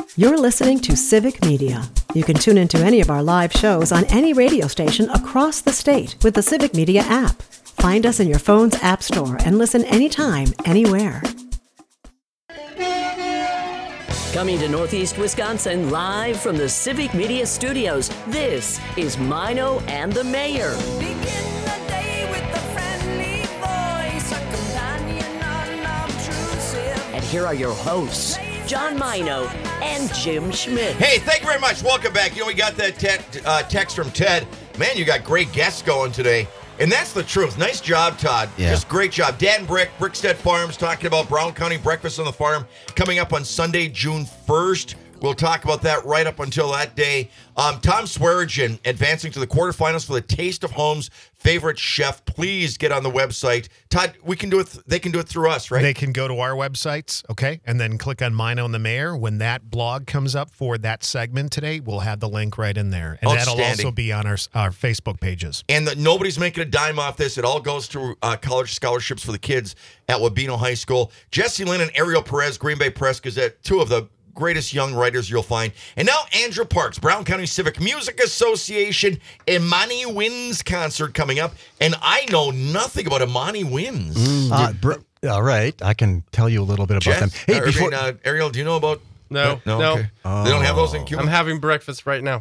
You're listening to Civic Media. You can tune into any of our live shows on any radio station across the state with the Civic Media app. Find us in your phone's app store and listen anytime, anywhere. Coming to Northeast Wisconsin live from the Civic Media Studios, this is Mino and the Mayor. Begin the day with a friendly voice, a companion unobtrusive. And here are your hosts, John Mino and Jim Schmidt. Hey, thank you very much. Welcome back. You know, we got that text from Ted. Man, you got great guests going today. And that's the truth. Nice job, Todd. Yeah. Just great job. Dan Brick, Brickstead Farms, talking about Brown County Breakfast on the Farm coming up on Sunday, June 1st. We'll talk about that right up until that day. Tom Swearigan advancing to the quarterfinals for the Taste of Home's favorite chef. Please get on the website. Todd, we can do it. They can do it through us, right? They can go to our websites, okay, and then click on Mino and the Mayor. When that blog comes up for that segment today, we'll have the link right in there, and that'll also be on our Facebook pages. And nobody's making a dime off this. It all goes to college scholarships for the kids at Wabeno High School. Jesse Lynn and Ariel Perez, Green Bay Press Gazette, two of the greatest young writers you'll find. And now Andrew Parks, Brown County Civic Music Association, Imani Winds concert coming up. And I know nothing about Imani Winds. All right, I can tell you a little bit about them. Hey, Ariel, do you know about... No. Okay. They don't have those in Cuba? I'm having breakfast right now.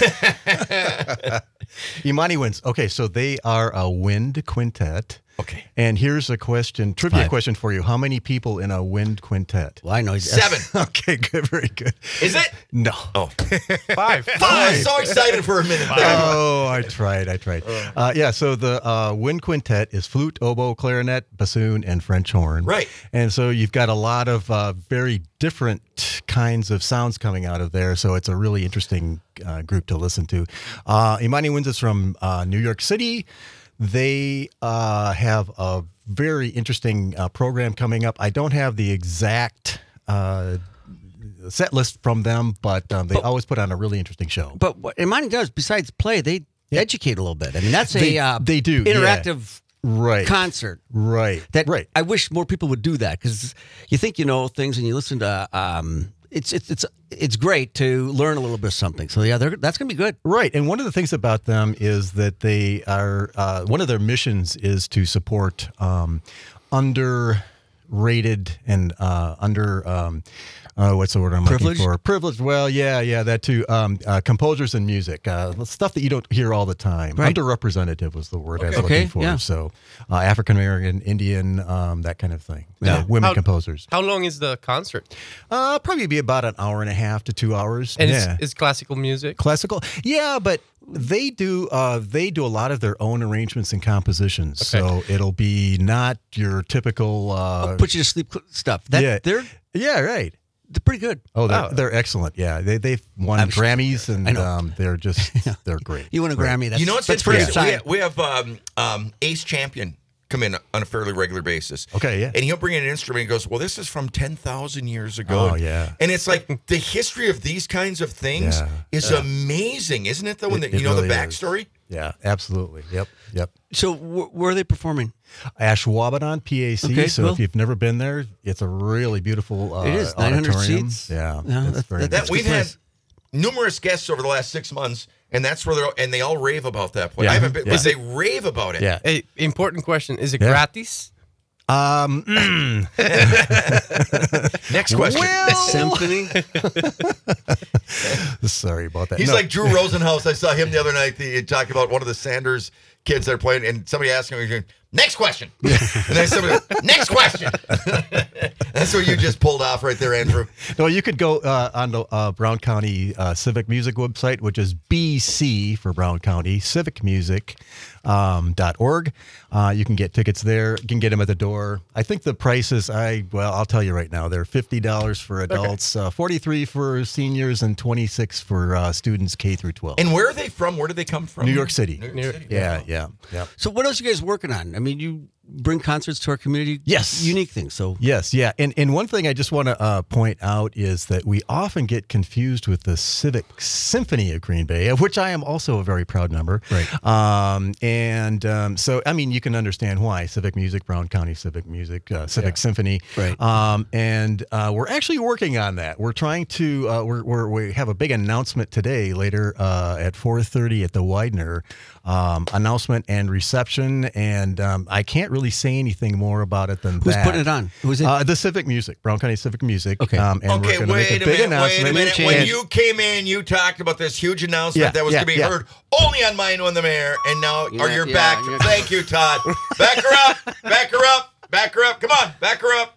Imani Winds. Okay, so they are a wind quintet. Okay. And here's a trivia question for you. How many people in a wind quintet? Well, I know. 7. Okay, good, very good. Is it? No. Oh. 5. I was so excited for a minute there. Oh, I tried. So the wind quintet is flute, oboe, clarinet, bassoon, and French horn. Right. And so you've got a lot of very different kinds of sounds coming out of there. So it's a really interesting group to listen to. Imani Winds is from New York City. They have a very interesting program coming up. I don't have the exact set list from them, but they always put on a really interesting show. But what Imani does, besides play, they educate a little bit. I mean, that's they do interactive concert. Right. I wish more people would do that, because you think you know things and you listen to it's great to learn a little bit of something. So yeah, that's going to be good. Right. And one of the things about them is that they are one of their missions is to support underrated and what's the word I'm looking for? Privileged. Well, yeah, that too. Composers in music, stuff that you don't hear all the time. Right. Underrepresented was the word I was looking for. Yeah. So African American, Indian, that kind of thing. Yeah. Women composers. How long is the concert? Probably be about an hour and a half to 2 hours. And it's classical music? Classical, yeah, but they do a lot of their own arrangements and compositions. Okay. So it'll be not your typical put you to sleep stuff. Right. They're pretty good. Oh, they're excellent. Yeah, they've won Grammys, and they're just they're great. You win a Grammy. You know what's that's pretty interesting? We have Ace Champion come in on a fairly regular basis. Okay, yeah. And he'll bring in an instrument and goes, well, this is from 10,000 years ago. Oh, yeah. And it's like the history of these kinds of things is amazing, isn't it, though, when you know really the backstory? Yeah, absolutely. Yep. So where are they performing? Ashwaubenon, PAC. Okay, so cool. if you've never been there, it's a really beautiful it is 900 auditorium. seats. Yeah, that's very that's nice. We've had numerous guests over the last 6 months, and that's where they all rave about that place. I haven't been, but they rave about it. Yeah. Hey, important question. Is it gratis? Next question. Symphony. Sorry about that. He's like Drew Rosenhaus. I saw him the other night. He talked about one of the Sanders kids that are playing, and somebody asked him, next question. And then somebody, next question. That's what you just pulled off right there, Andrew. No, you could go on the Brown County Civic Music website, which is BC for Brown County, civicmusic.org. You can get tickets there. You can get them at the door. I think the prices, I'll tell you right now, they're $50 for adults, $43 for seniors, and $26 for students K through 12. And where are they from? Where did they come from? New York City. New York City. Yeah. So what else are you guys working on? I mean, bring concerts to our community. Yes. Unique things. So Yes, yeah. And one thing I just want to point out is that we often get confused with the Civic Symphony of Green Bay, of which I am also a very proud member. Right. So, I mean, you can understand why. Civic Music, Brown County Civic Music, Civic Symphony. Right. And we're actually working on that. We're trying to, we have a big announcement today, later at 4:30 at the Widener, announcement and reception. And I can't really say anything more about it than who's that. putting it on? Who's it? The Civic Music, Brown County Civic Music. Okay. And we're Okay, going to make a big announcement. wait a minute. When you came in, you talked about this huge announcement that was going to be heard only on Mino and the Mayor, and now you're back. yeah. Thank you, Todd. Back her up. Back her up. Back her up. Come on, back her up.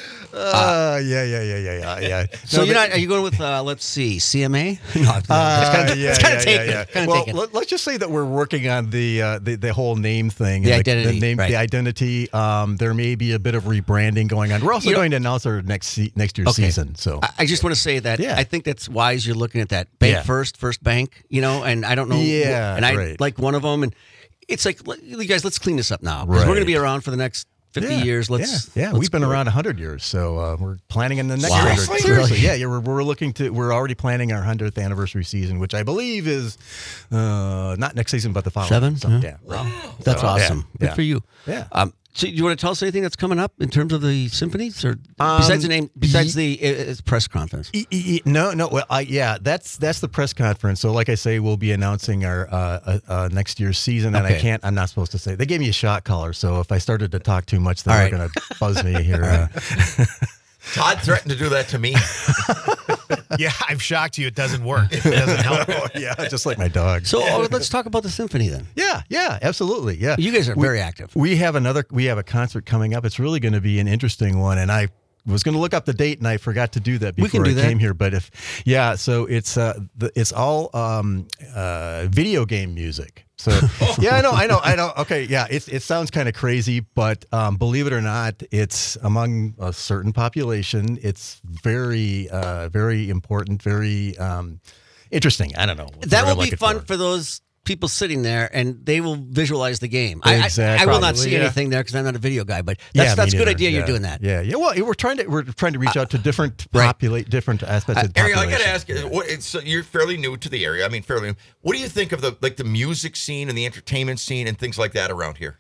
Yeah. So are you going with, let's see, CMA? No, it's kind of taken. Well, let's just say that we're working on the whole name thing. The and identity, The name, right. the identity. There may be a bit of rebranding going on. We're also going to announce our next year's season. So I just want to say that I think that's wise. You're looking at that bank first bank, and I don't know. Yeah, and I right. like one of them, and it's like, you guys, let's clean this up now because Right. we're going to be around for the next 50 years. Let's we've been around 100 years, so we're planning in the next Wow. 100. Seriously? Yeah, we're already planning our 100th anniversary season, which I believe is not next season, but the following. 7? So, Yeah. right. That's So, awesome. yeah. Good for you. Yeah. So do you want to tell us anything that's coming up in terms of the symphonies, or besides the name, besides the press conference? No. Well, that's the press conference. So, like I say, we'll be announcing our next year's season, and Okay. I'm not supposed to say. They gave me a shot collar, so if I started to talk too much, then All they're right. going to buzz me here. Todd threatened to do that to me. Yeah, I've shocked you. It doesn't work. It doesn't help. Yeah, just like my dog. So let's talk about the symphony then. Yeah, absolutely. Yeah, You guys are very active. We have a concert coming up. It's really going to be an interesting one, and I was going to look up the date and I forgot to do that We can before do I that. came here. But so it's all video game music. So I know. Okay, yeah, it sounds kind of crazy, but believe it or not, it's among a certain population. It's very, very important, very interesting. I don't know. That will be fun for those people sitting there, and they will visualize the game. Exactly. I will not see Probably, anything there because I'm not a video guy, but Yeah, that's me a good neither. idea. Yeah. You're doing that. Yeah. Well, we're trying to reach out to different Right. different aspects of the Ariel, I population. got to ask, so you're fairly new to the area. I mean, fairly new. What do you think of the music scene and the entertainment scene and things like that around here?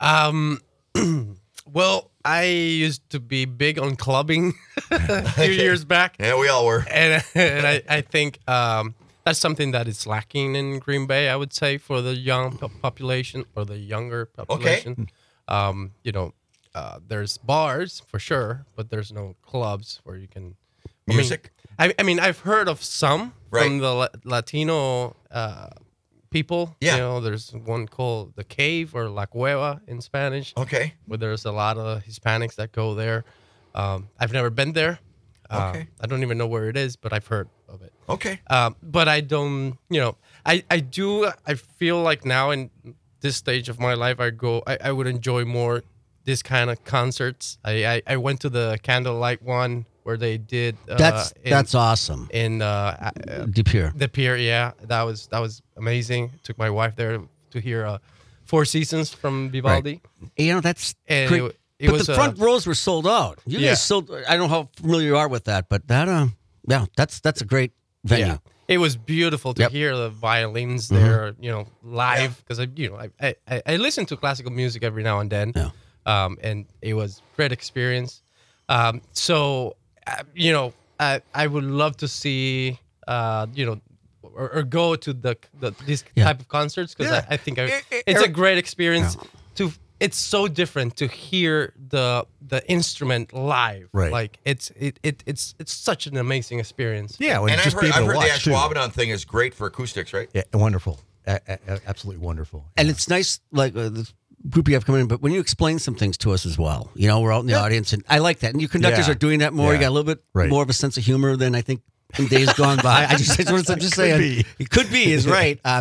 Well, I used to be big on clubbing a few years back, Yeah, we all were. and I think that's something that is lacking in Green Bay. I would say for the young population or the younger population. There's bars for sure, but there's no clubs where you can Music? I mean, I've heard of some Right. from the Latino people. Yeah. There's one called The Cave or La Cueva in Spanish, Okay. where there's a lot of Hispanics that go there. I've never been there. Okay. I don't even know where it is, but I've heard of it. Okay. But I don't, I feel like now in this stage of my life, I would enjoy more this kind of concerts. I went to the Candlelight one where they did. That's awesome. In Deep here. the pier, yeah, that was amazing. Took my wife there to hear Four Seasons from Vivaldi. That's And great. it But was the front rows were sold out. You Yeah. guys sold. I don't know how familiar you are with that, but that that's a great venue. Yeah. It was beautiful to Yep. hear the violins there, live. Because I listen to classical music every now and then, and it was a great experience. So I would love to see, or go to this type of concerts because I think it's a great experience. It's so different to hear the instrument live. Right. Like it's such an amazing experience. Yeah, when And just I've be able heard to the watch too. Ashwaubenon thing is great for acoustics, right? Yeah, wonderful. Absolutely wonderful. And it's nice, like the group you have coming in, but when you explain some things to us as well, we're out in the audience, and I like that. And you conductors Yeah. are doing that more. You Yeah. got a little bit Right. more of a sense of humor than I think in days gone by. I'm just saying. Could be. It could be is right. But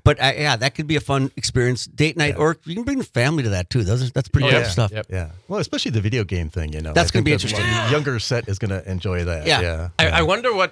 But yeah, that could be a fun experience, date night, or you can bring the family to that too. That's pretty cool stuff. Yep. Yeah. Well, especially the video game thing, you know. That's going to be the interesting. Younger set is going to enjoy that. Yeah. I wonder what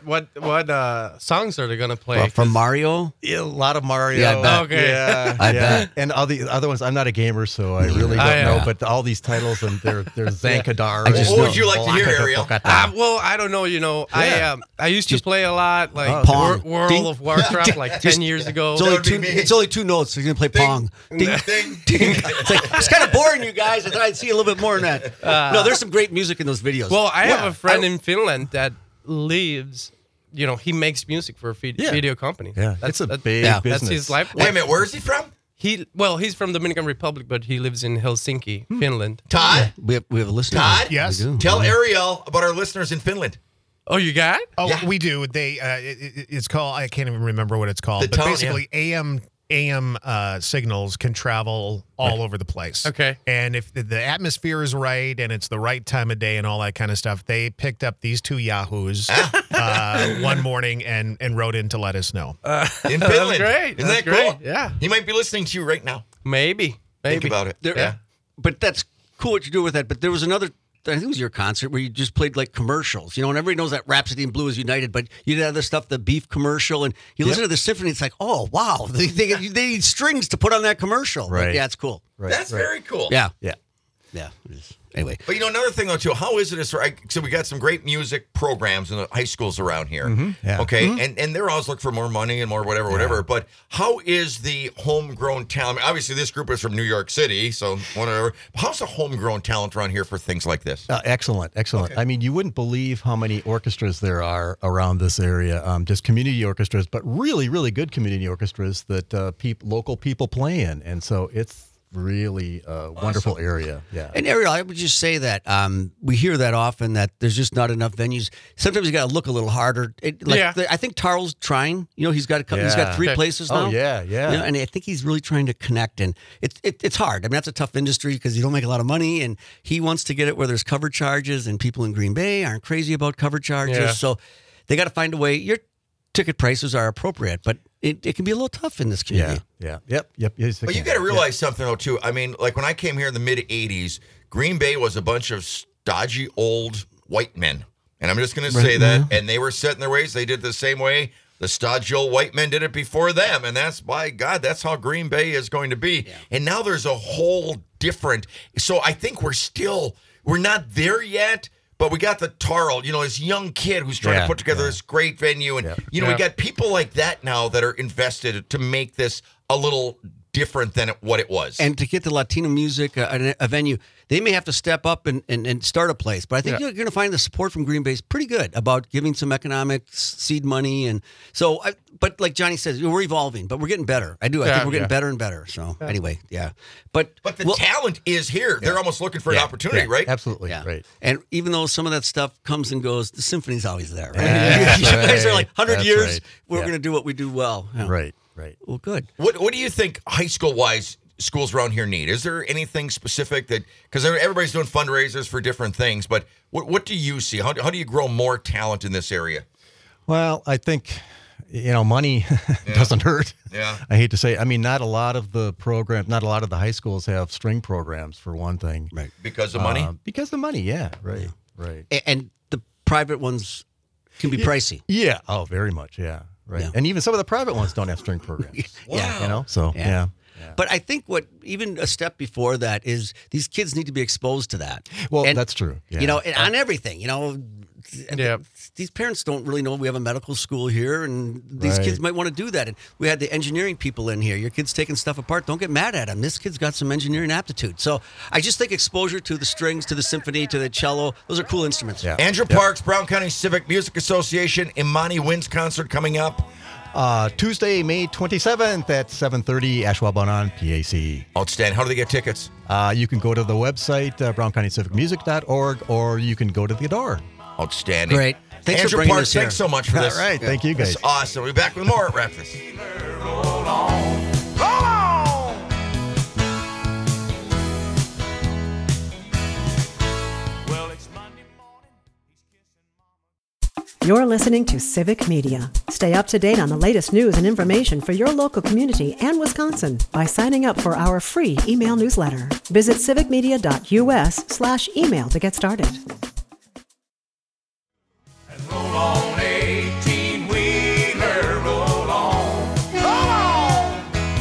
songs are they going to play? Well, from Mario? Yeah, a lot of Mario. Yeah, I bet. Okay. Yeah, I bet. And all the other ones, I'm not a gamer, so I really don't know. But all these titles, and there's Zankadar. What would you like to hear, Ariel? Well, I don't know. You know, I used to play a lot, like Pong. World Ding. of Warcraft, like 10 years ago. It's only two notes. So you're going to play Pong. Ding, Ding. ding. It's kind of boring, you guys. I thought I'd see a little bit more in that. No, there's some great music in those videos. Well, I have a friend in Finland that lives. You know, he makes music for a video company. Yeah, That's it's a big business. That's his life. Wait a minute, where is he from? He's from Dominican Republic, but he lives in Helsinki, Finland. Todd? we have a listener. Todd? Yes. We do. Tell Ariel about our listeners in Finland. Oh, you got it? Oh, Yeah. we do. They it's called. I can't even remember what it's called. The But tone, basically, AM signals can travel all over the place. Okay. And if the atmosphere is right and it's the right time of day and all that kind of stuff, they picked up these two yahoos one morning and wrote in to let us know. In Finland. great. Isn't That's that cool? great. Yeah. He might be listening to you right now. Maybe. Think about it. There- Yeah. But that's cool what you do with that. But there was another, I think it was your concert where you just played like commercials, you know, and everybody knows that Rhapsody in Blue is United, but you did other stuff, the beef commercial, and you listen to the symphony, it's like, oh, wow, they need strings to put on that commercial. Right. Like, yeah, it's cool. Right, That's right. very cool. Yeah. Yeah. Yeah. Anyway. But another thing though too, how is it? So we got some great music programs in the high schools around here. Yeah. Okay, and they're always looking for more money and more whatever. But how is the homegrown talent? I mean, obviously, this group is from New York City, so whatever. How's the homegrown talent around here for things like this? Excellent. Okay. I mean, you wouldn't believe how many orchestras there are around this area. Just community orchestras, but really, really good community orchestras that local people play in, and so it's really a wonderful area. Yeah. And Ariel, I would just say that we hear that often that there's just not enough venues. Sometimes you got to look a little harder. I think Tarl's trying. You know, he's got a couple, he's got 3 places now. Oh yeah. You know, and I think he's really trying to connect, and it's hard. I mean, that's a tough industry because you don't make a lot of money, and he wants to get it where there's cover charges, and people in Green Bay aren't crazy about cover charges. Yeah. So they got to find a way. Your ticket prices are appropriate, but it can be a little tough in this community. Yeah. Yep. Yes, But you got to realize something though too. I mean, like when I came here in the mid '80s, Green Bay was a bunch of stodgy old white men, and I'm just going to say that. And they were set in their ways. They did the same way the stodgy old white men did it before them, and that's, by God, that's how Green Bay is going to be. Yeah. And now there's a whole different. So I think we're not there yet. But we got the Tarl, this young kid who's trying to put together this great venue. And, we got people like that now that are invested to make this a little different than what it was. And to get the Latino music, a venue, they may have to step up and start a place. But I think you're going to find the support from Green Bay is pretty good about giving some economic seed money. And so, but like Johnny says, we're evolving, but we're getting better. I think we're getting better and better. So anyway, But the talent is here. They're almost looking for an opportunity, right? Absolutely. Yeah. Right. And even though some of that stuff comes and goes, the symphony's always there, right? You guys are like 100 years, right. we're going to do what we do well. Yeah. Right. Well, good. What do you think high school wise schools around here need? Is there anything specific that, because everybody's doing fundraisers for different things, but what do you see? How do you grow more talent in this area? Well, I think, money doesn't hurt. Yeah. I hate to say, I mean, not a lot of the high schools have string programs for one thing. Right. Because of money? Because of money, yeah. Right. And the private ones can be pricey. Yeah. Oh, very much. Yeah. Right. Yeah. And even some of the private ones don't have string programs. Yeah. So, yeah. But I think even a step before that is these kids need to be exposed to that. Well, and, that's true. Yeah. And on everything, these parents don't really know we have a medical school here, and these kids might want to do that. And we had the engineering people in here. Your kid's taking stuff apart. Don't get mad at him. This kid's got some engineering aptitude. So I just think exposure to the strings, to the symphony, to the cello, those are cool instruments. Yeah. Andrew Parks, Brown County Civic Music Association, Imani Winds concert coming up. Tuesday, May 27th at 7:30, Ashwaubenon, PAC. Outstanding. How do they get tickets? You can go to the website, browncountyscivicmusic.org, or you can go to the door. Outstanding. Great. Thanks Andrew for bringing Parks, us here. thanks so much for this. All right. Thank you, guys. It's awesome. We'll be back with more at Wrap This. You're listening to Civic Media. Stay up to date on the latest news and information for your local community and Wisconsin by signing up for our free email newsletter. Visit civicmedia.us/email to get started. Roll on, 18-wheeler, roll on. Roll on!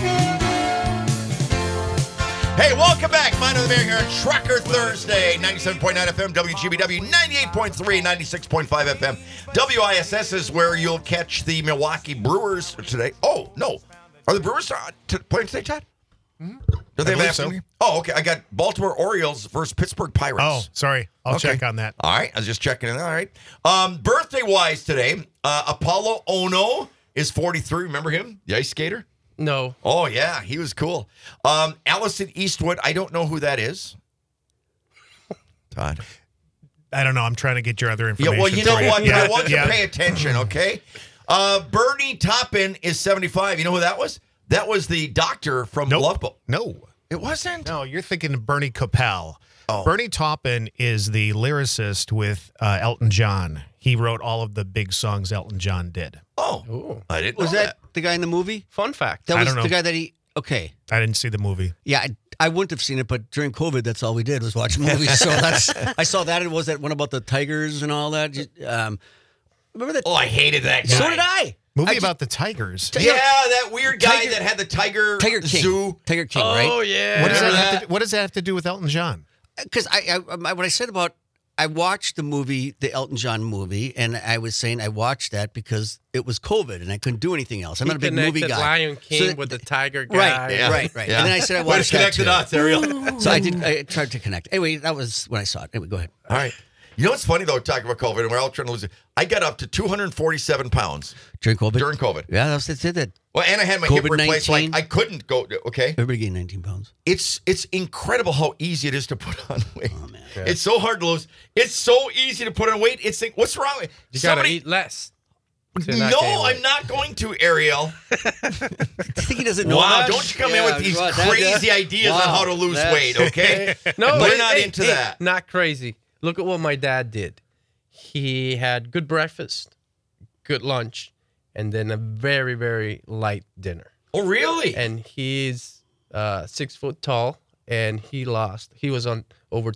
Hey, welcome back. Mine of the Mayor here on Trucker Thursday, 97.9 FM, WGBW, 98.3, 96.5 FM. WISS is where you'll catch the Milwaukee Brewers today. Oh, no. Are the Brewers playing today, Todd? Mm-hmm. Do they have so. Oh, okay. I got Baltimore Orioles versus Pittsburgh Pirates. Oh, sorry. I'll check on that. All right. I was just checking in. All right. Birthday-wise today, Apollo Ono is 43. Remember him? The ice skater? No. Oh, yeah. He was cool. Allison Eastwood, I don't know who that is. Todd. I don't know. I'm trying to get your other information. Yeah, well, you know what? Yeah. I want you to pay attention, okay? Bernie Taupin is 75. You know who that was? That was the doctor from Love Boat. No. It wasn't? No, you're thinking of Bernie Kopell. Oh. Bernie Taupin is the lyricist with Elton John. He wrote all of the big songs Elton John did. Oh. Ooh. I didn't Was know that the guy in the movie? Fun fact. That I was don't know. the guy that he. Okay. I didn't see the movie. Yeah, I wouldn't have seen it, but during COVID, that's all we did was watch movies. So I saw that. It was that one about the tigers and all that. Remember that? Oh, I hated that guy. So did I. Movie about the tigers. Yeah, that weird guy Tiger- that had the Tiger King. Zoo. Tiger King, Oh, right? yeah. What does that have to do with Elton John? Because what I said about I watched the movie, the Elton John movie, and I was saying I watched that because it was COVID and I couldn't do anything else. I'm not a big movie guy. Lion King So- with the tiger guy. Right, Yeah. right. Yeah. And then I said I Way to watched that connect the too. dots, Ariel. So I tried to connect. Anyway, that was when I saw it. Anyway, go ahead. All right. You know what's funny, though, talking about COVID, and we're all trying to lose it. I got up to 247 pounds During COVID? during COVID. Yeah, that's it. Well, and I had my hip replaced. Like, COVID-19. I couldn't go, okay? Everybody gained 19 pounds. It's incredible how easy it is to put on weight. Oh, man. It's so hard to lose. It's so easy to put on weight. It's like, what's wrong with You gotta eat less. to not No, gain weight. I'm not going to, Ariel. I think he doesn't know Wow, that. don't you come in with these well, crazy ideas on how to lose weight, okay? No, We're not into that. Not crazy. Look at what my dad did. He had good breakfast, good lunch, and then a very, very light dinner. Oh, really? And he's 6 foot tall, and he was on over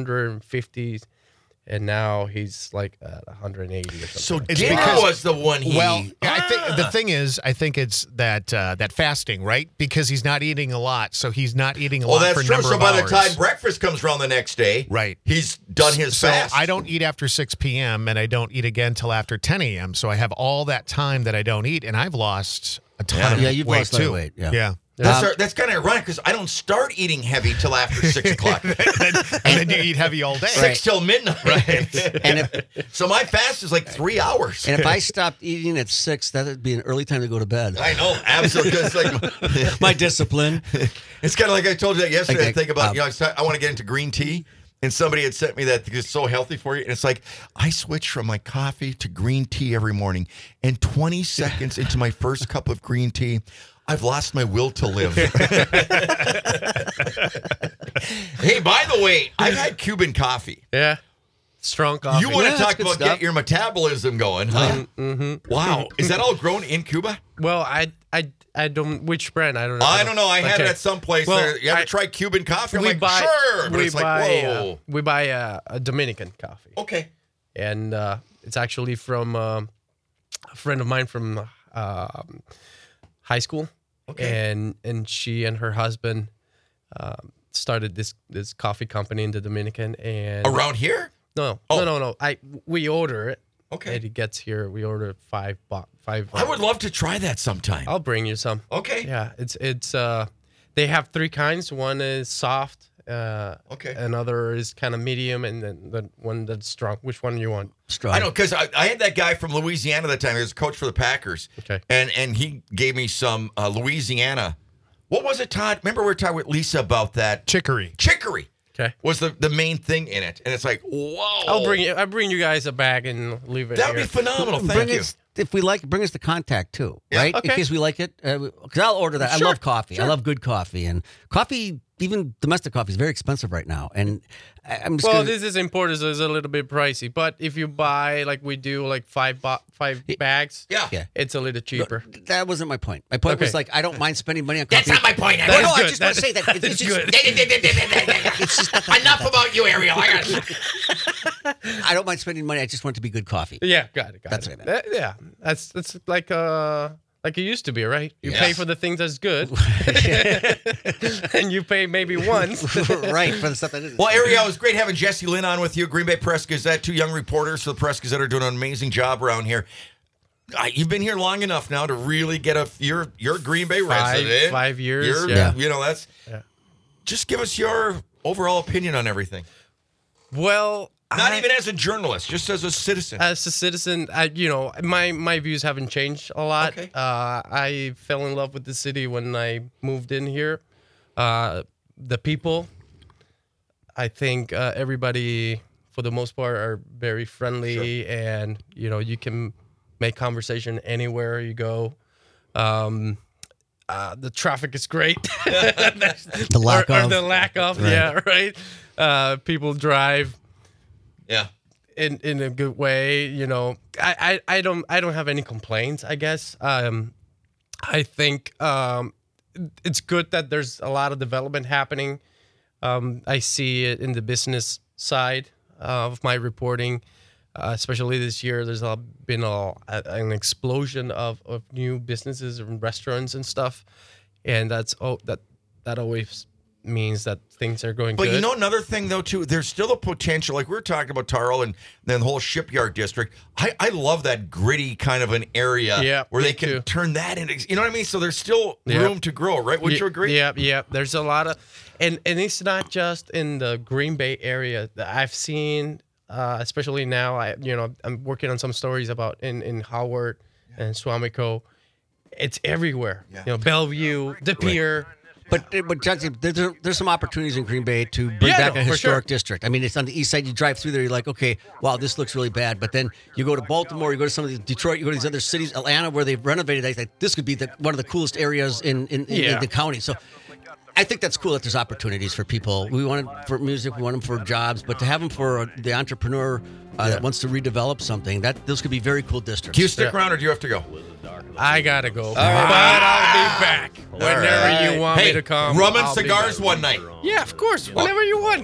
250, and now he's like at 180 or something. So It's dinner because- was the one he... Well, I think the thing is, I think it's that fasting, right? Because he's not eating a lot, so he's not eating a Well, lot that's for a true. number So of by the hours. time breakfast comes around the next day, Right. he's done his So fast. I don't eat after 6 p.m. and I don't eat again till after 10 a.m. So I have all that time that I don't eat, and I've lost a ton of Yeah, you've weight lost a lot of too. weight, yeah. yeah. That's kind of ironic because I don't start eating heavy till after 6 o'clock. And then you eat heavy all day. 6 till midnight. And So my fast is like 3 hours. if I stopped eating at 6, that would be an early time to go to bed. I know, absolutely. It's like My discipline. it's kind of like I told you that yesterday. Okay, I think about I want to get into green tea, and somebody had sent me that because it's so healthy for you. And it's like I switch from my coffee to green tea every morning, and 20 seconds into my first cup of green tea, I've lost my will to live. Hey, by the way, I've had Cuban coffee. Yeah. Strong coffee. You want Yeah, to that's talk good about stuff. get your metabolism going, huh? Wow. Is that all grown in Cuba? Well, I don't. Which brand? I don't know. I don't know. I had it Okay. at some place. Well, There. You ever try Cuban coffee? I'm we like, buy, sure. But we it's like, buy, whoa. we buy a Dominican coffee, Okay. and it's actually from a friend of mine from high school. Okay. And she and her husband started this coffee company in the Dominican. And Around here? no. We order it. Okay. And it gets here. We order five. I would love to try that sometime. I'll bring you some. Okay. Yeah, it's they have 3 kinds. One is soft. Okay. Another is kind of medium, and then the one that's strong. Which one do you want? Strong. I know, because I had that guy from Louisiana that time. He was a coach for the Packers. Okay. And he gave me some Louisiana. What was it, Todd? Remember we were talking with Lisa about that? Chicory. Chicory Okay. was the main thing in it. And it's like, whoa. I'll bring you guys a bag and leave it That would here. be phenomenal. Bring Thank you. us, if we like, bring us the contact too, Yeah, right? okay. In case we like it, because I'll order that. Sure, I love coffee. sure. I love good coffee, and coffee even domestic coffee is very expensive right now, and I'm just this is imported, so it's a little bit pricey. But if you buy like we do, like five bags, it's a little cheaper. That wasn't my point. My point was like I don't mind spending money on coffee. That's not my point. I just want to say that it's good. Enough about you, Ariel. I don't mind spending money. I just want it to be good coffee. Yeah, got it. That's what I meant. Yeah, that's like it used to be, right? You pay for the things that's good, and you pay maybe once, right, for the stuff that isn't. Well, Ariel, it was great having Jesse Lynn on with you. Green Bay Press Gazette, 2 young reporters for the Press Gazette are doing an amazing job around here. You've been here long enough now to really get you're a Green Bay resident. 5 years. You know, that's. Yeah. Just give us your overall opinion on everything. Well. Not even as a journalist, just as a citizen. As a citizen, my views haven't changed a lot. Okay. I fell in love with the city when I moved in here. The people, I think everybody, for the most part, are very friendly, and you can make conversation anywhere you go. The traffic is great. The lack of, right. Yeah, right. People drive. Yeah, in a good way, I don't have any complaints. I guess I think it's good that there's a lot of development happening. I see it in the business side of my reporting, especially this year. There's been an explosion of new businesses and restaurants and stuff, and that always means that things are going good. But another thing though too, there's still a potential, like we were talking about Tarl and then the whole shipyard district. I love that gritty kind of an area where they can turn that into, you know what I mean? So there's still room to grow, right? Would you agree? Yeah. There's a lot of, and it's not just in the Green Bay area. I've seen, especially now, I'm working on some stories about in Howard and Suamico. It's everywhere. Yeah. Bellevue, De Pere. But Judge, there's some opportunities in Green Bay to bring back a historic district. I mean, it's on the east side. You drive through there, you're like, okay, wow, this looks really bad. But then you go to Baltimore, you go to some of the Detroit, you go to these other cities, Atlanta, where they've renovated. I think this could be one of the coolest areas in the county. So I think that's cool that there's opportunities for people. We want them for music, we want them for jobs, but to have them for the entrepreneur that wants to redevelop something, those could be very cool districts. Do you stick around or do you have to go? I gotta go, but I'll be back whenever you want me to come. Rum and cigars one night. Yeah, of course, whenever you want.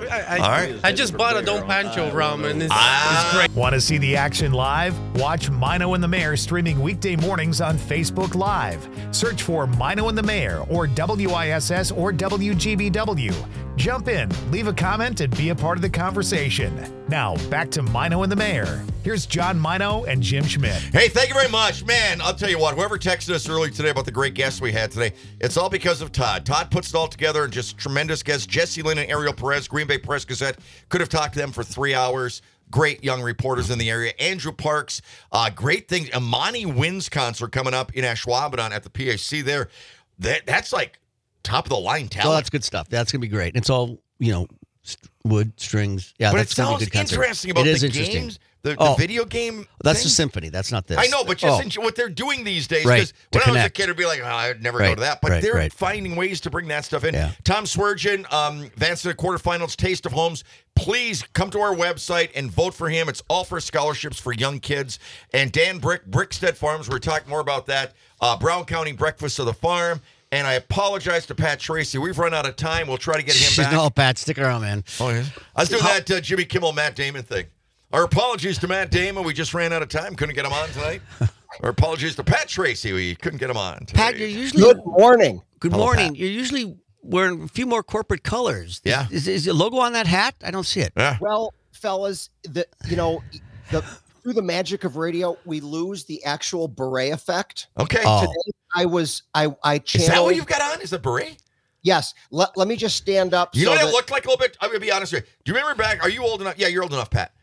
I just bought a Don Pancho rum, and it's great. Want to see the action live? Watch Mino and the Mayor streaming weekday mornings on Facebook Live. Search for Mino and the Mayor or WISS or WGBW. Jump in, leave a comment, and be a part of the conversation. Now, back to Mino and the Mayor. Here's John Mino and Jim Schmidt. Hey, thank you very much. Man, I'll tell you what, whoever texted us earlier today about the great guests we had today, it's all because of Todd. Todd puts it all together and just tremendous guests. Jesse Lynn and Ariel Perez, Green Bay Press Gazette. Could have talked to them for 3 hours. Great young reporters in the area. Andrew Parks, great things. Imani Wynn's concert coming up in Ashwaubenon at the PAC there. That's like top of the line talent. Well, that's good stuff. That's going to be great. It's all, wood, strings. Yeah, but that's going to be a good concert. Interesting about the games. The video game that's thing? the symphony. That's not this. I know, but just what they're doing these days. Because when I was a kid, I'd be like, I'd never go to that. But they're finding ways to bring that stuff in. Yeah. Tom Swergian, advanced to the quarterfinals, Taste of Homes. Please come to our website and vote for him. It's all for scholarships for young kids. And Dan Brickstead Farms, we're talking more about that. Brown County Breakfast of the Farm. And I apologize to Pat Tracy. We've run out of time. We'll try to get him back. No, Pat, stick around, man. Oh, yeah. I was doing that Jimmy Kimmel, Matt Damon thing. Our apologies to Matt Damon. We just ran out of time. Couldn't get him on tonight. Our apologies to Pat Tracy. We couldn't get him on today. Pat, you're usually... Good morning. Good morning. You're usually wearing a few more corporate colors. Yeah. Is the logo on that hat? I don't see it. Yeah. Well, fellas, through the magic of radio, we lose the actual beret effect. Okay. Today, I channeled... Is that what you've got on? Is a beret? Yes. Let me just stand up. You know what it looked like a little bit? I'm going to be honest with you. Do you remember back? Are you old enough? Yeah, you're old enough, Pat.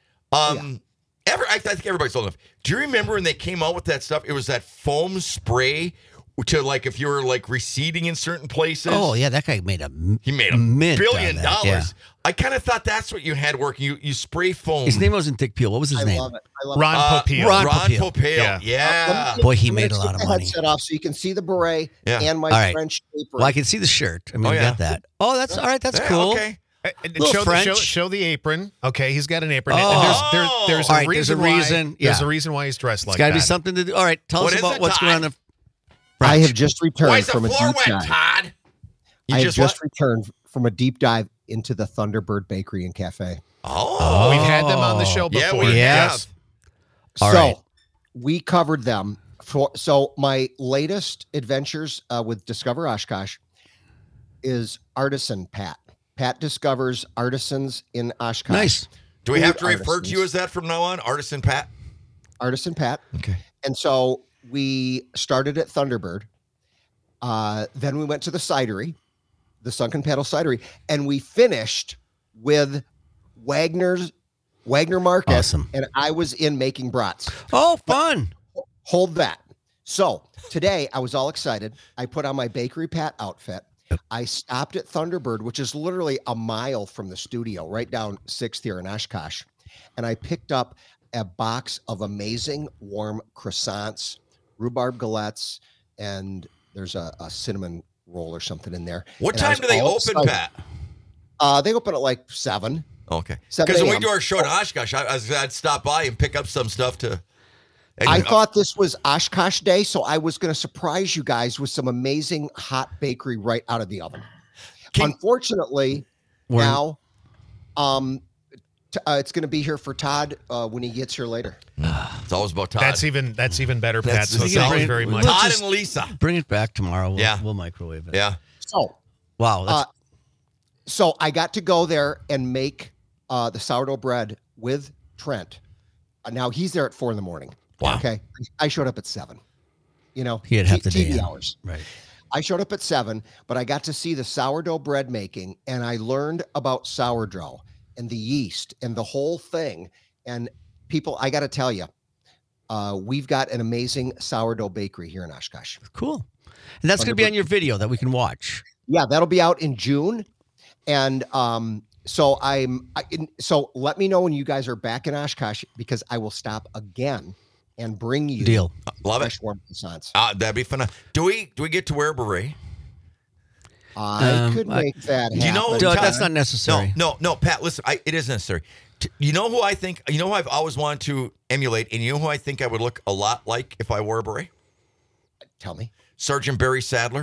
I think everybody's old enough. Do you remember when they came out with that stuff? It was that foam spray to like if you were like receding in certain places. Oh yeah, that guy made He made mint $1 billion. on that, yeah. I kind of thought that's what you had working. You spray foam. His name wasn't Dick Peel. What was his I name? love it. I love Ron it. Popeil. Ron Ron Popeil. Popeil. Yeah. Boy, he I'm made gonna a lot take of the money. headset off so you can see the beret Yeah. and my All right. French apron. Well, I can see the shirt. I mean, Oh, you yeah. got that. Oh, that's all right. That's Yeah, cool. Okay. Little French. Show the apron. Okay, he's got an apron. Oh. And there's All a right, there's a reason. reason, There's yeah. a reason why he's dressed like It's got to that. be something to do. All right, tell What us is about it, what's Todd? going on. I have just Why returned is the from a floor deep wet, dive. Todd? You I have just just what? returned from a deep dive into the Thunderbird Bakery and Cafe. Oh. We've had them on the show Yeah, before. we Yes. have. All so right. we covered them so my latest adventures with Discover Oshkosh is Artisan Pat. Pat discovers artisans in Oshkosh. Nice. Do we have to Food refer to you as that from now on? Artisan Pat? Artisan Pat. Okay. And so we started at Thunderbird. Then we went to the cidery, the Sunken Paddle Cidery, and we finished with Wagner Market. Awesome. And I was in making brats. Oh, fun. Hold that. So today I was all excited. I put on my Bakery Pat outfit. I stopped at Thunderbird, which is literally a mile from the studio, right down 6th here in Oshkosh. And I picked up a box of amazing warm croissants, rhubarb galettes, and there's a cinnamon roll or something in there. What And I time was do they all open, excited. Pat? They open at like 7. Okay. 7 Because when we a.m. do our show in Oshkosh, I'd stop by and pick up some stuff to. and, I thought this was Oshkosh Day, so I was going to surprise you guys with some amazing hot bakery right out of the oven. Unfortunately, We're- now it's going to be here for Todd when he gets here later. It's always about Todd. That's even better, Pat. That's- So You can thank bring- you very much. We'll Todd just- and Lisa. Bring it back tomorrow. Yeah. We'll microwave it. Yeah. So, Wow. That's, so I got to go there and make the sourdough bread with Trent. Now he's there at 4 a.m. Wow. Okay, I showed up at 7. You know, He had half the day TV in. hours. right. I showed up at 7, but I got to see the sourdough bread making, and I learned about sourdough and the yeast and the whole thing. And people, I got to tell you, we've got an amazing sourdough bakery here in Oshkosh. Cool. And that's going to be on your video that we can watch. Yeah, that'll be out in June, and so so let me know when you guys are back in Oshkosh because I will stop again and bring you Deal. Love it. fresh warm croissants. That'd be fun. Do we get to wear a beret? I could make that happen. Do you know- Dude, Todd- that's not necessary. No, Pat. Listen, it is necessary. You know who I think? You know who I've always wanted to emulate, and you know who I think I would look a lot like if I wore a beret? Tell me. Sergeant Barry Sadler.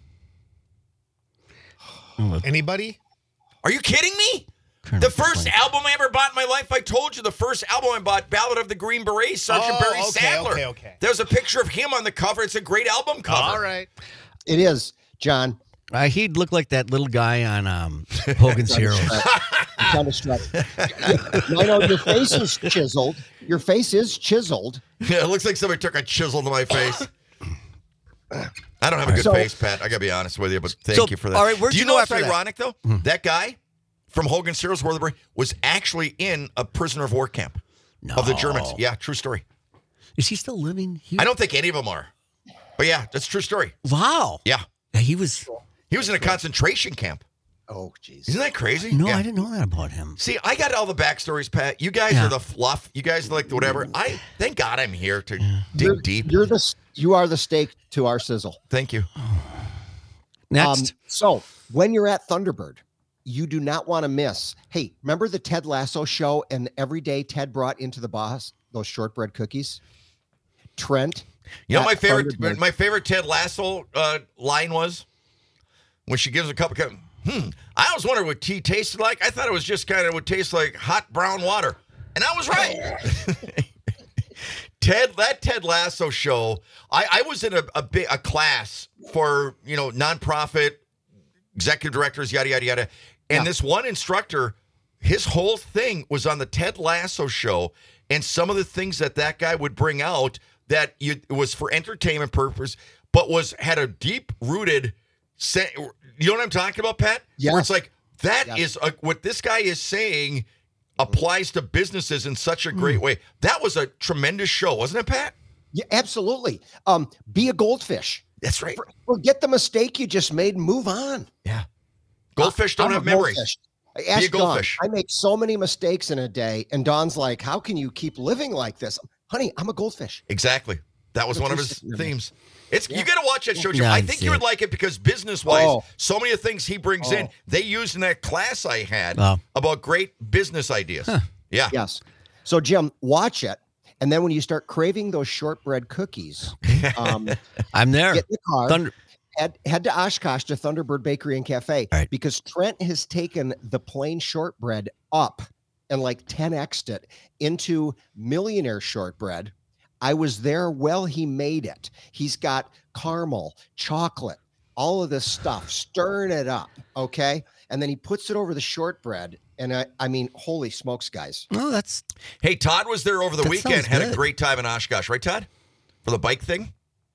Anybody? Are you kidding me? Colonel The first Flint. album I ever bought in my life, I told you, the first album I bought, Ballad of the Green Beret, Sergeant Oh, Barry okay, Sadler. okay. There's a picture of him on the cover. It's a great album cover. All right. It is, John. He'd look like that little guy on Hogan's Heroes. Kind of stretch. I know your face is chiseled. Your face is chiseled. Yeah, it looks like somebody took a chisel to my face. I don't have a good So- face, Pat. I gotta be honest with you, but thank So, you for that. all right, where'd Do you you know go what's after that? ironic though? That guy from Hogan's Heroes War of the Beret was actually in a prisoner of war camp of the Germans. Yeah, true story. Is he still living here? I don't think any of them are, but yeah, that's a true story. Wow. Yeah, He was. he was in a concentration camp. Oh, jeez. Isn't that crazy? No, Yeah. I didn't know that about him. See, I got all the backstories, Pat. You guys Yeah. are the fluff. You guys are like the whatever. Thank God I'm here to dig deep. You are the steak to our sizzle. Thank you. Next. So when you're at Thunderbird, you do not want to miss. Hey, remember the Ted Lasso show? And every day Ted brought into the boss those shortbread cookies. Trent. You know at Thunderbird- my favorite Ted Lasso line was when she gives a cup of I always wondered what tea tasted like. I thought it was just kind of would taste like hot brown water, and I was right. That Ted Lasso show. I was in a class for nonprofit executive directors, yada yada yada, and this one instructor, his whole thing was on the Ted Lasso show, and some of the things that guy would bring out that it was for entertainment purpose, but had a deep rooted. You know what I'm talking about, Pat? Yes. Where it's like that Yes. is what this guy is saying applies to businesses in such a great way. That was a tremendous show, wasn't it, Pat? Yeah, absolutely. Be a goldfish. That's right. Forget the mistake you just made and move on. Yeah. Goldfish don't I'm a have memories. goldfish. Be Ask a goldfish. Dawn. I make so many mistakes in a day, and Dawn's like, "How can you keep living like this, honey? I'm a goldfish." Exactly. That was one of his themes. It's You got to watch that show, Jim. Yeah, I think you would like it because business-wise, so many of the things he brings in, Oh. they used in that class I had Wow. about great business ideas. Yeah. Yes. So Jim, watch it, and then when you start craving those shortbread cookies, I'm there. get in the car. Thunder. Head to Oshkosh to Thunderbird Bakery and Cafe Right. because Trent has taken the plain shortbread up and like 10x'd it into millionaire shortbread. I was there while he made it. He's got caramel, chocolate, all of this stuff, stirring it up, okay? And then he puts it over the shortbread. And I mean, holy smokes, guys. Oh, that's Hey, Todd was there over the That weekend, sounds had a good. great time in Oshkosh, right, Todd? For the bike thing?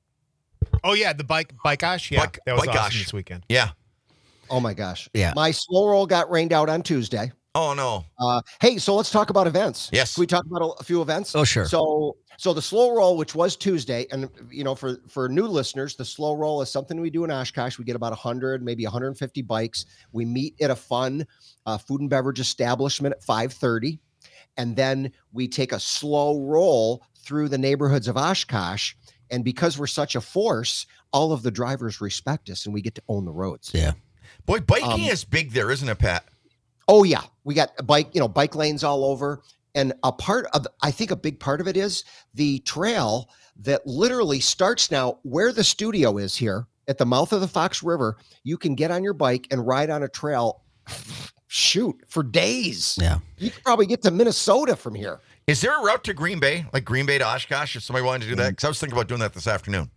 Oh yeah, the bike-osh. Yeah, that was Bike-osh. awesome this weekend. Yeah. Oh my gosh. Yeah. My slow roll got rained out on Tuesday. Oh, no. Hey, so let's talk about events. Yes. Can we talk about a few events? Oh, sure. So the slow roll, which was Tuesday, and for new listeners, the slow roll is something we do in Oshkosh. We get about 100, maybe 150 bikes. We meet at a fun food and beverage establishment at 5:30, and then we take a slow roll through the neighborhoods of Oshkosh. And because we're such a force, all of the drivers respect us, and we get to own the roads. yeah. Boy, biking is big there, isn't it, Pat? Oh yeah, we got a bike lanes all over, and I think a big part of it is the trail that literally starts now where the studio is here at the mouth of the Fox River. You can get on your bike and ride on a trail, shoot, for days. Yeah. You could probably get to Minnesota from here. Is there a route to Green Bay, like Green Bay to Oshkosh, if somebody wanted to do that? Because I was thinking about doing that this afternoon.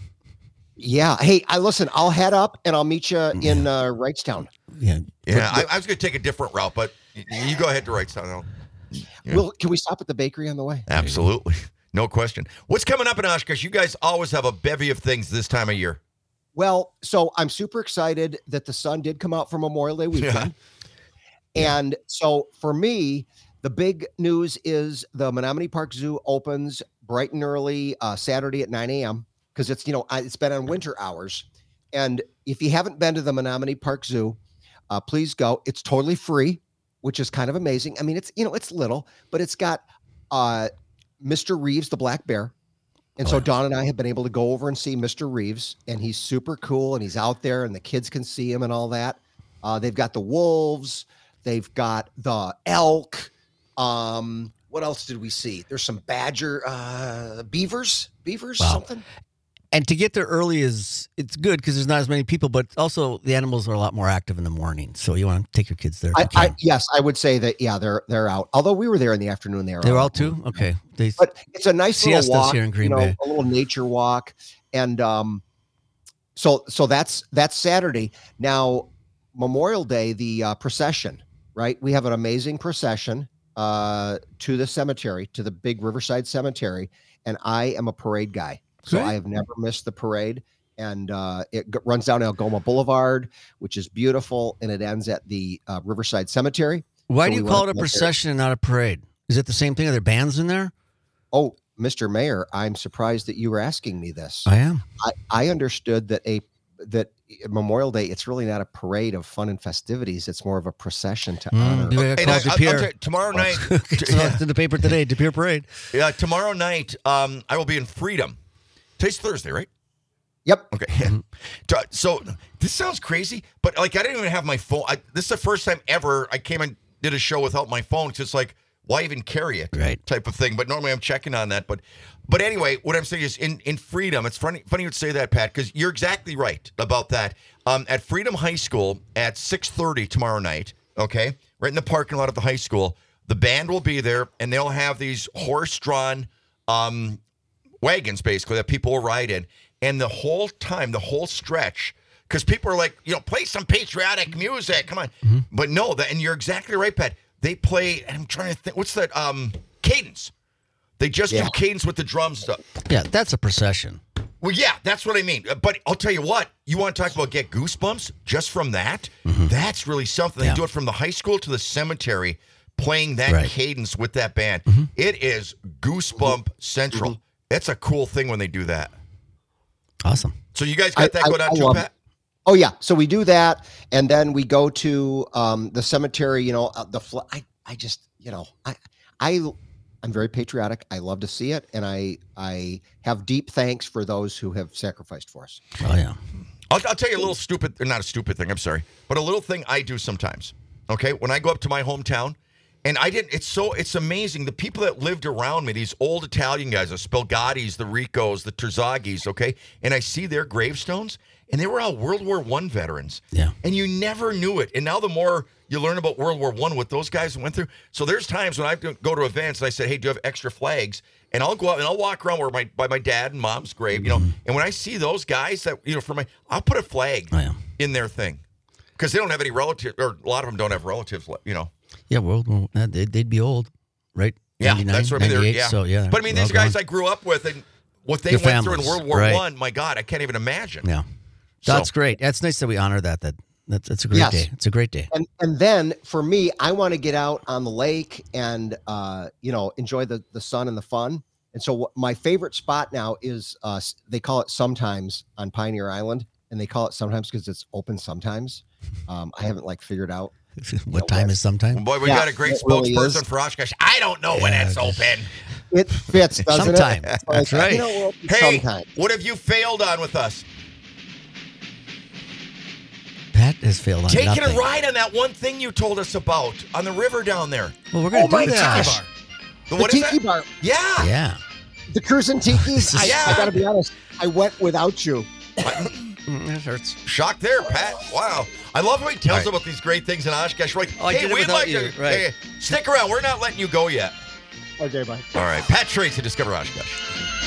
Yeah. Hey, I'll head up and I'll meet you in Wrightstown. Yeah. Yeah, I was going to take a different route, but you go ahead to Wrightstown. Yeah. Can we stop at the bakery on the way? Absolutely. No question. What's coming up in Oshkosh? You guys always have a bevy of things this time of year. Well, so I'm super excited that the sun did come out for Memorial Day weekend. And so for me, the big news is the Menominee Park Zoo opens bright and early Saturday at 9 a.m. because it's been on winter hours. And if you haven't been to the Menominee Park Zoo, please go. It's totally free, which is kind of amazing. I mean, it's little, but it's got Mr. Reeves, the black bear. And so Dawn and I have been able to go over and see Mr. Reeves, and he's super cool, and he's out there, and the kids can see him and all that. They've got the wolves. They've got the elk. What else did we see? There's some badger, beavers, something. And to get there early it's good because there's not as many people, but also the animals are a lot more active in the morning. So you want to take your kids there. Yes, I would say that. Yeah, they're out. Although we were there in the afternoon, they were out too. Okay, but it's a nice little siestas walk here in Green Bay. a little nature walk, and so that's Saturday. Now Memorial Day, the procession. Right, we have an amazing procession to the cemetery, to the big Riverside Cemetery, and I am a parade guy. So I have never missed the parade, and it runs down Algoma Boulevard, which is beautiful, and it ends at the Riverside Cemetery. Why So do you we call went it a there. procession and not a parade? Is it the same thing? Are there bands in there? Oh, Mr. Mayor, I'm surprised that you were asking me this. I am. I understood that Memorial Day, it's really not a parade of fun and festivities. It's more of a procession to honor. Maybe I And call I'll DePere. tell you, tomorrow night, It's in the paper today. DePere Parade. yeah, tomorrow night, I will be in Freedom. Today's Thursday, right? Yep. Okay. So this sounds crazy, but like I didn't even have my phone. This is the first time ever I came and did a show without my phone. It's just like, why even carry it? Right. Type of thing. But normally I'm checking on that. But anyway, what I'm saying is in Freedom, it's funny you would say that, Pat, because you're exactly right about that. At Freedom High School at 6:30 tomorrow night, okay, right in the parking lot of the high school, the band will be there and they'll have these horse-drawn wagons basically that people will ride in. And the whole time, the whole stretch, because people are like, play some patriotic music. Come on. Mm-hmm. But no, and you're exactly right, Pat. They play, and I'm trying to think, what's that? Cadence. They just do cadence with the drums stuff. Yeah, that's a procession. Well, yeah, that's what I mean. But I'll tell you what, you want to talk about get goosebumps just from that? That's really something. They do it from the high school to the cemetery, playing that cadence with that band. It is goosebump central. That's a cool thing when they do that. Awesome. So you guys got that go down too, love Pat? it. Oh yeah, so we do that, and then we go to the cemetery. I just, I'm very patriotic. I love to see it, and I have deep thanks for those who have sacrificed for us. Oh yeah. I'll tell you a little stupid, or not a stupid thing, I'm sorry, but a little thing I do sometimes. Okay, when I go up to my hometown, and it's amazing. The people that lived around me, these old Italian guys, the Spelgattis, the Ricos, the Terzagis, okay, and I see their gravestones, and they were all World War I veterans. Yeah. And you never knew it. And now the more you learn about World War I, what those guys went through. So there's times when I go to events and I say, hey, do you have extra flags? And I'll go out and I'll walk around by my dad and mom's grave, and when I see those guys that, I'll put a flag in their thing. Because they don't have any relatives, or a lot of them don't have relatives, Yeah, they'd be old, right? Yeah, 99, that's what I mean. 98, so yeah. But I mean, these guys I grew up with, and what they Their went through in families, World War right. I, my God, I can't even imagine. Yeah. That's great. That's nice that we honor that. That's a great Yes. day. It's a great day. And then for me, I want to get out on the lake and enjoy the sun and the fun. And so my favorite spot now is they call it Sometimes on Pioneer Island, and they call it Sometimes because it's open sometimes. I haven't figured out what time is sometime. Boy, we got a great really spokesperson is. for Oshkosh. I don't know when it's open. It fits, doesn't Sometime. it? It's That's right. we're open Hey, sometime. what have you failed on with us? Pat has failed on Taking nothing. a ride on that one thing you told us about on the river down there. Well, we're going to do that. gosh. The The what is Tiki that? Bar. Yeah. Yeah. The Cruisin' Tikis. I Yeah. got to be honest. I went without you. That hurts. Shock there, Pat. Wow. I love how he tells All right. about these great things in Oshkosh. We're like, Oh, I hey, did it we'd without like you. to Right. hey, stick around. We're not letting you go yet. Okay, bye. All right. Pat Tracy, Discover Oshkosh.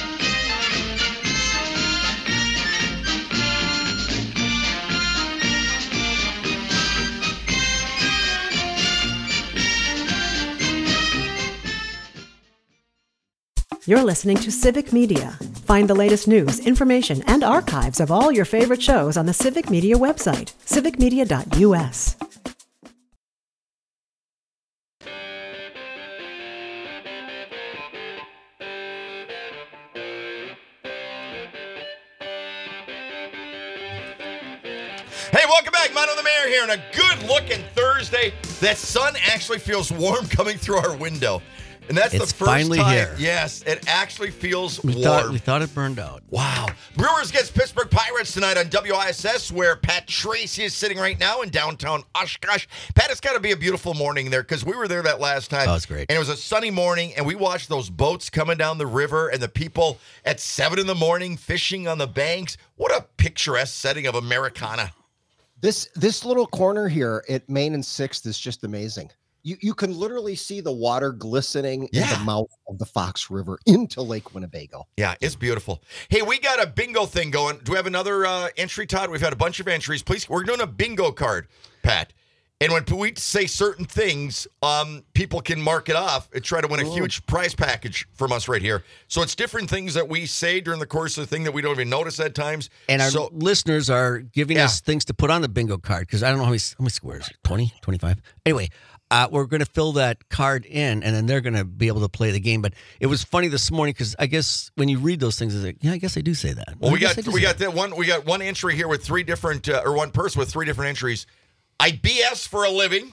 You're listening to Civic Media. Find the latest news, information, and archives of all your favorite shows on the Civic Media website, civicmedia.us. Hey, welcome back. Mono the Mayor here on a good-looking Thursday. That sun actually feels warm coming through our window. And that's It's the first finally time. here. Yes, it actually feels We warm. thought it burned out. Wow. Brewers against Pittsburgh Pirates tonight on WISS, where Pat Tracy is sitting right now in downtown Oshkosh. Pat, it's got to be a beautiful morning there because we were there that last time. Oh, it's great. And it was a sunny morning, and we watched those boats coming down the river and the people at 7 in the morning fishing on the banks. What a picturesque setting of Americana. This little corner here at Main and 6th is just amazing. You can literally see the water glistening in the mouth of the Fox River into Lake Winnebago. Yeah, it's beautiful. Hey, we got a bingo thing going. Do we have another entry, Todd? We've had a bunch of entries. Please, we're doing a bingo card, Pat. And when we say certain things, people can mark it off and try to win a huge prize package from us right here. So it's different things that we say during the course of the thing that we don't even notice at times. And our listeners are giving us things to put on the bingo card because I don't know how many squares, 20, 25? Anyway, we're going to fill that card in, and then they're going to be able to play the game. But it was funny this morning because I guess when you read those things, it's like, yeah, I guess I do say that. Well, we got one entry here with three different or one person with three different entries. I BS for a living.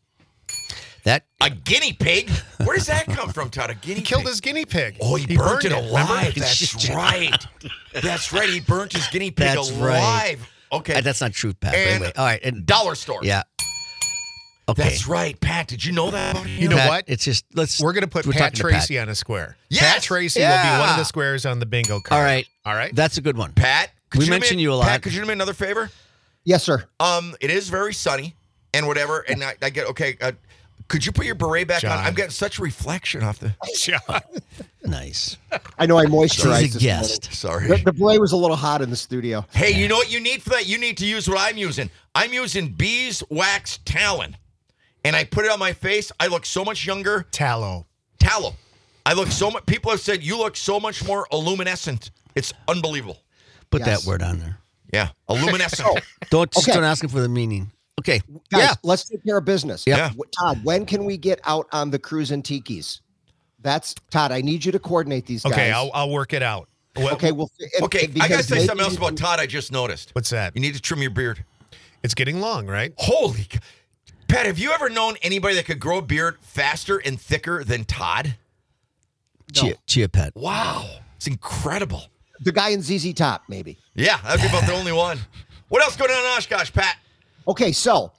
That a guinea pig. Where does that come from, Todd? A guinea He killed pig? his guinea pig. Oh, he burnt it remember? alive. That's right. That's right. He burnt his guinea pig That's alive. right. Okay. That's not true, Pat. And anyway, all right. And dollar store. Yeah. Okay. That's right, Pat. Did you know that? You know Pat, what? It's just We're going to put we're Pat talking to Tracy on a square. Yes! Pat Tracy will be one Yeah! of the squares on the bingo card. All right. All right. That's a good one. Pat, We do mentioned me- you a lot. Pat, could you do me another favor? Yes, sir. It is very sunny and whatever, and I get okay. Could you put your beret back on? John. I'm getting such reflection off the. John. Nice. I know I moisturized He's a this guest. Sorry. morning. The beret was a little hot in the studio. Hey, you know what you need for that? You need to use what I'm using. I'm using beeswax talon, and I put it on my face. I look so much younger. Tallow. Tallow. I look so much. People have said you look so much more luminescent. It's unbelievable. Put Yes. that word on there. Yeah, luminescent. Don't Okay. start asking for the meaning. Okay. Guys, yeah. let's take care of business. Yeah. Todd, when can we get out on the Cruisin' Tikis? That's Todd. I need you to coordinate these guys. Okay, I'll work it out. Okay, well, Okay, I because gotta say maybe something else you about can- Todd. I just noticed. What's that? You need to trim your beard. It's getting long, right? Holy, Pat! Have you ever known anybody that could grow a beard faster and thicker than Todd? Chia Pet. Wow, it's incredible. The guy in ZZ Top, maybe. Yeah, that'd be about the only one. What else going on in Oshkosh, Pat? Okay, so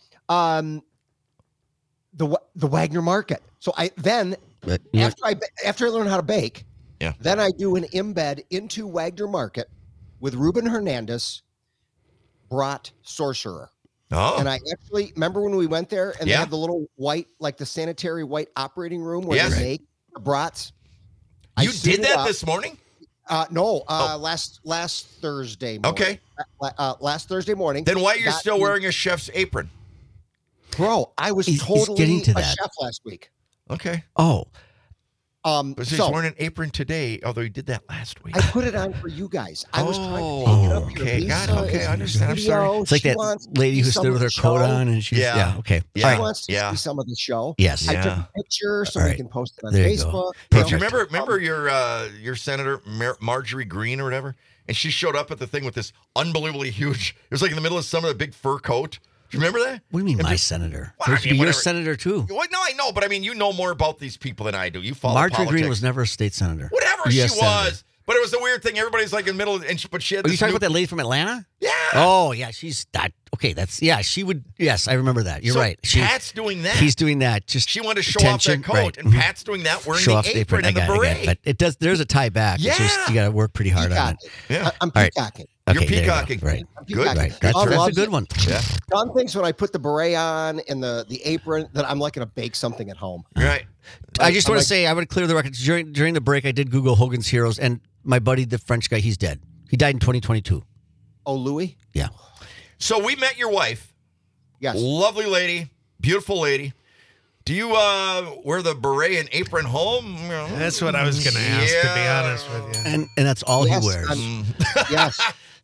the Wagner Market. So after I learn how to bake, Yeah. then I do an embed into Wagner Market with Ruben Hernandez, brat sorcerer. Oh, And I actually remember when we went there and they Yeah. had the little white, like the sanitary white operating room where Yes. they make the brats. I you suited did that up. this morning? No, last Thursday morning. Okay. Last Thursday morning. Then why are you Got still me- wearing a chef's apron? Bro, I was He's totally getting to a that. chef last week. Okay, Oh, but he's So wearing an apron today, although he did that last week. I put it on for you guys. I was trying to Oh, take it up here. okay, got it. Lisa Okay, is I understand. I'm studio. sorry. it's like She that wants to lady see who some stood of with the her coat show. on, and she's Yeah. okay. Yeah. All She right. wants to Yeah. see some of the show. Yes. I took Yeah. a picture so All we right. can post it on There you go. Facebook. But you know. remember your Senator Marjorie Greene or whatever, and she showed up at the thing with this unbelievably huge. It was like in the middle of summer, a big fur coat. Do you remember that? What do you mean, And my just- senator? Well, There I should mean, be your whatever. senator too. Well, no, I know, but I mean, you know more about these people than I do. You follow Marjorie politics. Greene was never a state senator. Whatever US she senator. was, but it was a weird thing. Everybody's like in the middle, but she had Are this you talking new- about that lady from Atlanta? Yeah. Oh, yeah, she's that. Okay, she would. Yes, I remember that. You're So right. Pat's doing that. He's doing that. Just She wanted to show attention, off that coat, right. and Mhm. Pat's doing that wearing show the off the apron and the I beret. got it. But it does. There's a tie back. It's just Yeah. you got to work pretty hard on it. Yeah. I'm All right. peacocking. Okay, You're there you go. peacocking. Right. I'm Good. peacocking. Right. That's, Don that's a loves good it. one. Yeah. Don thinks when I put the beret on and the apron that I'm like going to bake something at home. Right. I just I'm want like- to say I would clear the record. During the break, I did Google Hogan's Heroes, and my buddy, the French guy, he's dead. He died in 2022. Oh, Louis? Yeah. So we met your wife. Yes. Lovely lady, beautiful lady. Do you wear the beret and apron home? That's what I was going to ask, to be Yeah. honest with you. And that's all Yes, he wears. Yes.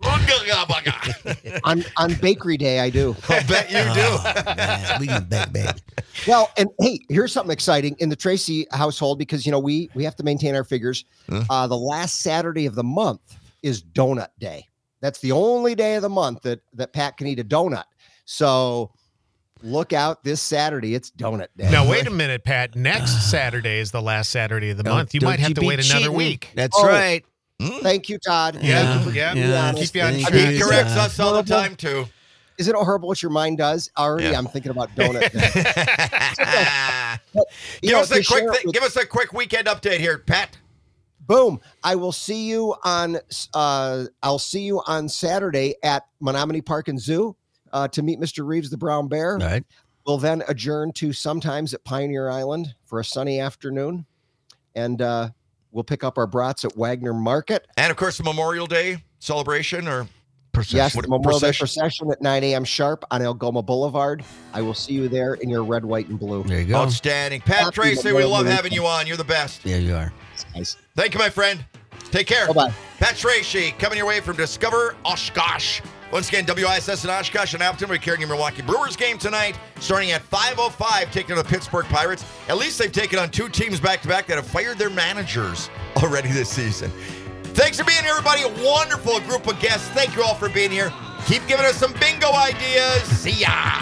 On bakery day, I do. I bet you do. Man, we can bang. Well, and hey, here's something exciting in the Tracy household because we have to maintain our figures. The last Saturday of the month is donut day. That's the only day of the month that Pat can eat a donut. So look out this Saturday. It's donut day. Now, wait a minute, Pat. Next Saturday is the last Saturday of the month. You might have to be wait another cheating. week. That's Oh. right. Thank you, Todd. Yeah, Thank you for yeah. keeping me honest. Keep you on Thank track. He you, corrects Todd. us all the time, too. Isn't it horrible what your mind does? Already, Yeah. I'm thinking about donut day. You Give know, us a to share it quick with- give us a quick weekend update here, Pat. Boom. I will see you on I'll see you on Saturday at Menominee Park and Zoo to meet Mr. Reeves the brown bear. All right. We'll then adjourn to sometimes at Pioneer Island for a sunny afternoon. And we'll pick up our brats at Wagner Market. And of course, the Memorial Day celebration or Yes, What- the Memorial Day procession? procession at 9 a.m. sharp on Algoma Boulevard. I will see you there in your red, white, and blue. There you go. outstanding. Pat Happy Tracy, we love Memorial having you on. You're the best. Yeah, you are. Nice. Thank you, my friend. Take care. Bye-bye. Pat Tracy coming your way from Discover Oshkosh. Once again, WISS in Oshkosh and Appleton. We're carrying your Milwaukee Brewers game tonight, starting at 5:05, taking on the Pittsburgh Pirates. At least they've taken on two teams back-to-back that have fired their managers already this season. Thanks for being here, everybody. A wonderful group of guests. Thank you all for being here. Keep giving us some bingo ideas. See ya.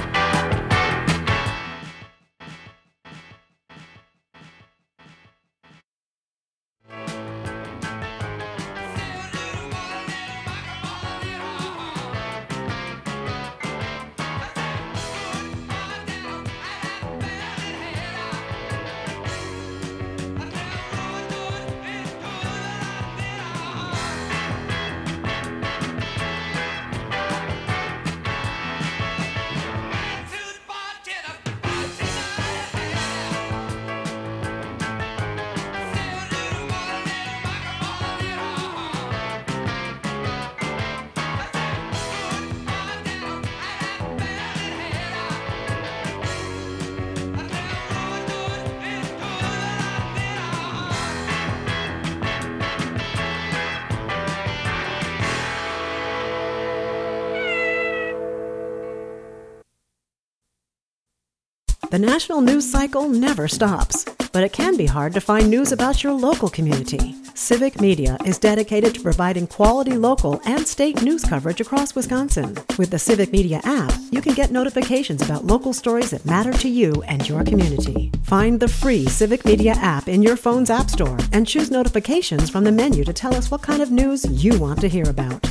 The national news cycle never stops, but it can be hard to find news about your local community. Civic Media is dedicated to providing quality local and state news coverage across Wisconsin. With the Civic Media app, you can get notifications about local stories that matter to you and your community. Find the free Civic Media app in your phone's app store and choose notifications from the menu to tell us what kind of news you want to hear about.